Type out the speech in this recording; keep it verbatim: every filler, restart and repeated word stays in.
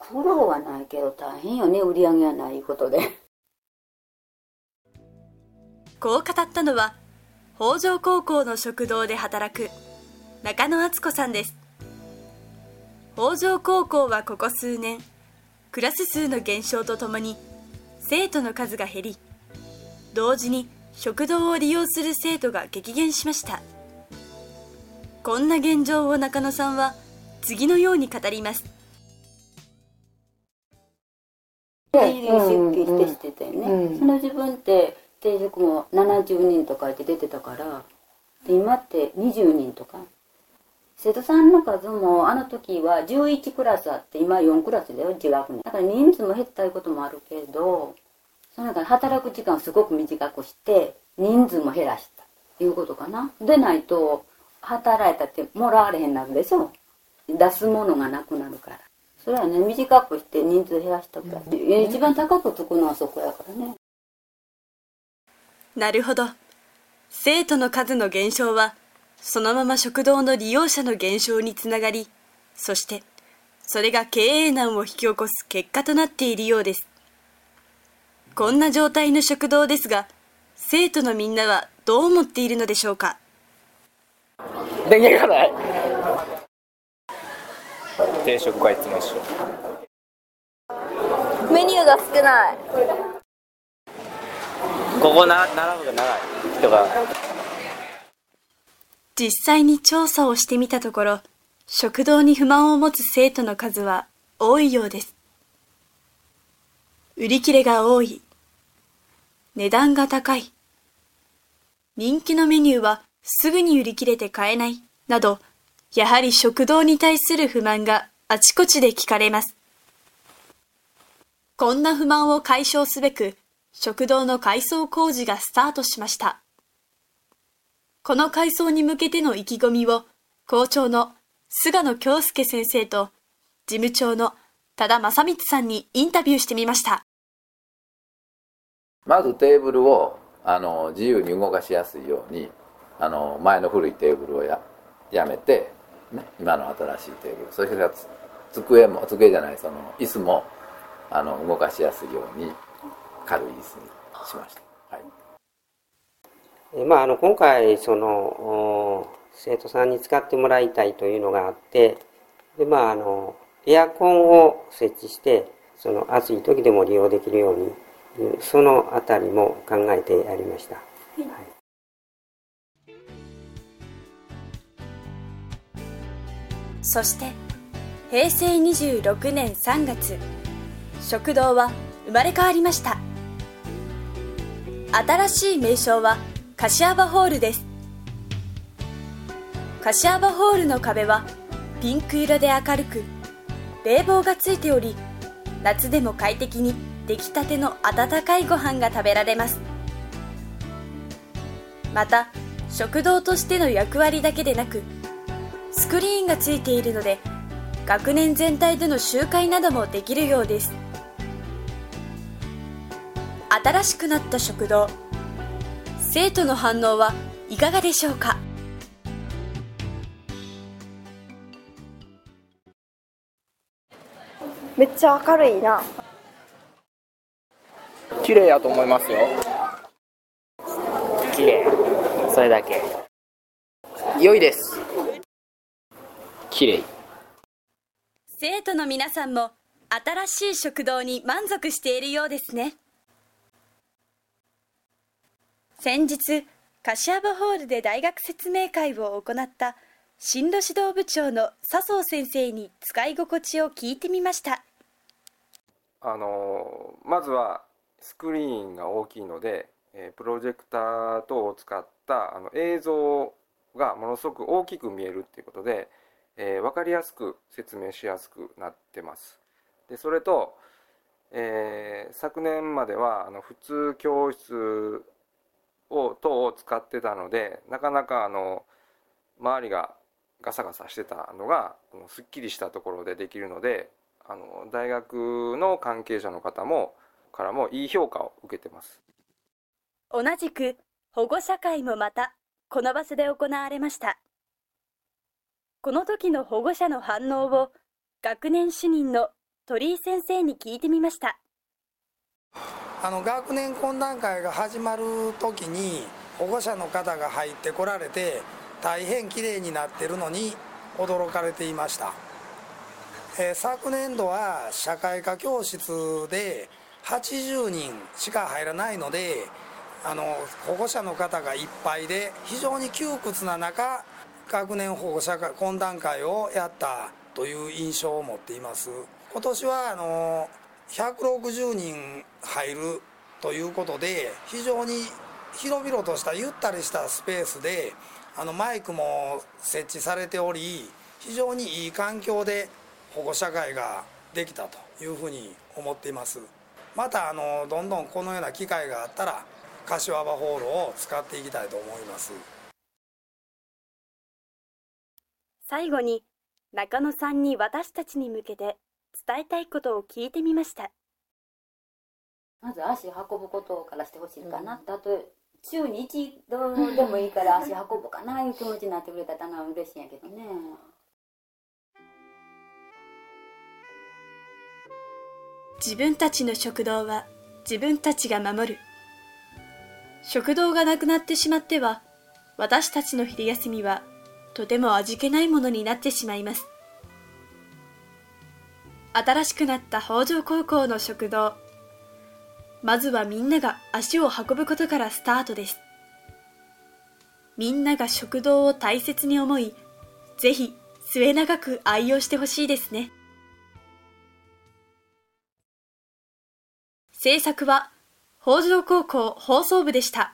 苦労はないけど大変よね、売り上げはないことで。 こう語ったのは北条高校の食堂で働く中野敦子さんです。北条高校はここ数年クラス数の減少とともに生徒の数が減り、同時に食堂を利用する生徒が激減しました。こんな現状を中野さんは次のように語ります。 大流出勤してしててね、うんうん、その自分って定職もななじゅうにんとかって出てたから、で今ってにじゅうにんとか、生徒さんの数もあの時はじゅういちクラスあって今よんクラスだよ、いち学年だから人数も減ったいうこともあるけど、その中で働く時間をすごく短くして人数も減らしたいうことかな。でないと働いたってもらわれへんなるでしょ、出すものがなくなるから。それはね、短くして人数減らしたから、うん、一番高くつくのはそこやからね。 なるほど。生徒の数の減少はそのまま食堂の利用者の減少につながり、そしてそれが経営難を引き起こす結果となっているようです。こんな状態の食堂ですが、生徒のみんなはどう思っているのでしょうか。 電源がない。定食がいつも一緒。 メニューが少ない。 ここな並ぶが長い人が。 実際に調査をしてみたところ、食堂に不満を持つ生徒の数は多いようです。売り切れが多い、値段が高い、人気のメニューはすぐに売り切れて買えないなど、やはり食堂に対する不満があちこちで聞かれます。こんな不満を解消すべく、食堂の改装工事がスタートしました。この改装に向けての意気込みを、校長の菅野京介先生と事務長の多田正光さんにインタビューしてみました。 まずテーブルをあの自由に動かしやすいように、あの前の古いテーブルを や, やめて、ね、今の新しいテーブル、それから机も机じゃないその椅子もあの動かしやすいように軽い椅子にしました。はい。 まあ、あの今回その生徒さんに使ってもらいたいというのがあって、で、まあ、あのエアコンを設置してその暑い時でも利用できるように、そのあたりも考えてやりました。はい、 そしてへいせいにじゅうろくねんさんがつ、食堂は生まれ変わりました。新しい名称は柏場ホールです。柏場ホールの壁はピンク色で明るく、冷房がついており、夏でも快適に出来たての温かいご飯が食べられます。また食堂としての役割だけでなく、スクリーンがついているので学年全体での集会などもできるようです。新しくなった食堂、生徒の反応はいかがでしょうか。 めっちゃ明るいな。 綺麗やと思いますよ。 綺麗、それだけ。 良いです。綺麗。 生徒の皆さんも新しい食堂に満足しているようですね。先日、柏場ホールで大学説明会を行った進路指導部長の笹生先生に使い心地を聞いてみました。 あのまずはスクリーンが大きいので、えー、プロジェクター等を使ったあの映像がものすごく大きく見えるっていうことで、えー、分かりやすく説明しやすくなってます。でそれと、えー、昨年まではあの普通教室を等を使ってたので、なかなかあの周りがガサガサしてたのがすっきりしたところでできるので、あの大学の関係者の方もからもいい評価を受けてます。 同じく保護者会もまたこの場所で行われました。この時の保護者の反応を学年主任の鳥居先生に聞いてみました。 あの学年懇談会が始まる時に保護者の方が入ってこられて、大変きれいになってるのに驚かれていました。えー、昨年度は社会科教室ではちじゅうにんしか入らないので、あの保護者の方がいっぱいで非常に窮屈な中、学年保護者懇談会をやったという印象を持っています。今年はあのひゃくろくじゅうにん入るということで、非常に広々としたゆったりしたスペースで、あのマイクも設置されており、非常にいい環境で保護者会ができたというふうに思っています。またあのどんどんこのような機会があったら柏場ホールを使っていきたいと思います。 最後に中野さんに私たちに向けて伝えたいことを聞いてみました。 まず足運ぶことからしてほしいかな、うん、あと週に一度でもいいから足運ぶかないう気持ちになってくれたら嬉しいんやけどね。 自分たちの食堂は自分たちが守る。食堂がなくなってしまっては、私たちの昼休みはとても味気ないものになってしまいます。新しくなった北条高校の食堂。まずはみんなが足を運ぶことからスタートです。みんなが食堂を大切に思い、ぜひ末永く愛用してほしいですね。制作は北条高校放送部でした。